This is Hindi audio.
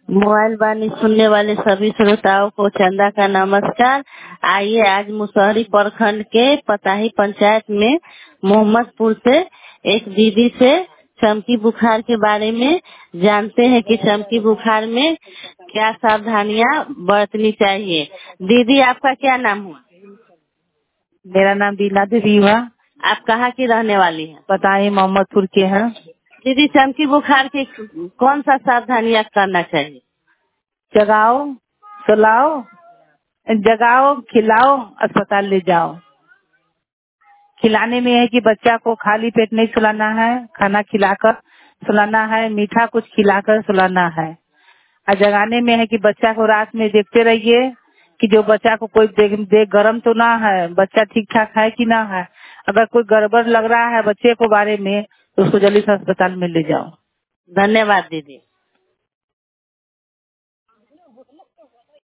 मोबाइल वाणी सुनने वाले सभी श्रोताओं को चंदा का नमस्कार। आइए आज मुसहरी प्रखंड के पताही पंचायत में मोहम्मदपुर से एक दीदी से चमकी बुखार के बारे में जानते हैं कि चमकी बुखार में क्या सावधानियां बरतनी चाहिए। दीदी आपका क्या नाम हुआ? मेरा नाम बीना देवी हुआ। आप कहाँ की रहने वाली हैं? पताही मोहम्मदपुर के हैं। दीदी चमकी बुखार की कौन सा सावधानियां करना चाहिए? जगाओ, सुलाओ, जगाओ, खिलाओ, अस्पताल ले जाओ। खिलाने में है कि बच्चा को खाली पेट नहीं सुलाना है, खाना खिलाकर सुलाना है, मीठा कुछ खिलाकर सुलाना है। और जगाने में है कि बच्चा को रात में देखते रहिए कि जो बच्चा को कोई देख गरम तो ना है, बच्चा ठीक ठाक है कि ना है। अगर कोई गड़बड़ लग रहा है बच्चे को बारे में तो उसको जल्दी से अस्पताल में ले जाओ। धन्यवाद दीदी।